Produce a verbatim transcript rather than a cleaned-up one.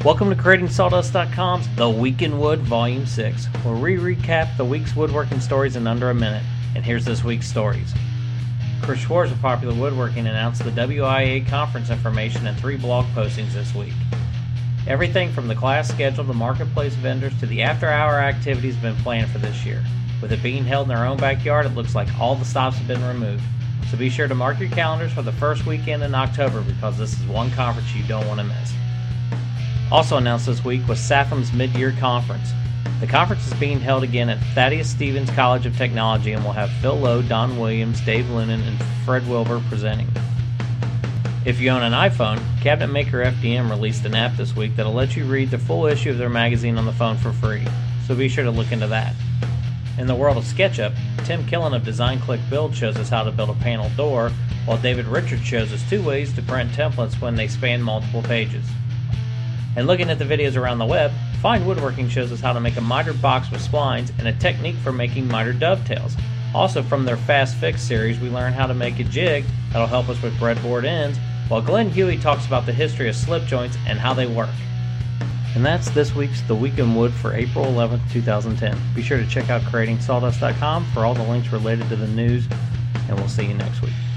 Welcome to Creating Sawdust dot com's The Week in Wood Volume six, where we recap the week's woodworking stories in under a minute. And here's this week's stories. Chris Schwarz of Popular Woodworking announced the W I A conference information and three blog postings this week. Everything from the class schedule to marketplace vendors to the after-hour activities have been planned for this year. With it being held in our own backyard, it looks like all the stops have been removed. So be sure to mark your calendars for the first weekend in October because this is one conference you don't want to miss. Also announced this week was S A F M's mid-year conference. The conference is being held again at Thaddeus Stevens College of Technology and will have Phil Lowe, Don Williams, Dave Lunan, and Fred Wilbur presenting. If you own an iPhone, Cabinet Maker F D M released an app this week that'll let you read the full issue of their magazine on the phone for free, so be sure to look into that. In the world of SketchUp, Tim Killen of Design Click Build shows us how to build a panel door, while David Richards shows us two ways to print templates when they span multiple pages. And looking at the videos around the web, Fine Woodworking shows us how to make a mitered box with splines and a technique for making mitered dovetails. Also from their Fast Fix series, we learn how to make a jig that'll help us with breadboard ends, while Glenn Huey talks about the history of slip joints and how they work. And that's this week's The Week in Wood for April eleventh, two thousand ten. Be sure to check out Creating Sawdust dot com for all the links related to the news, and we'll see you next week.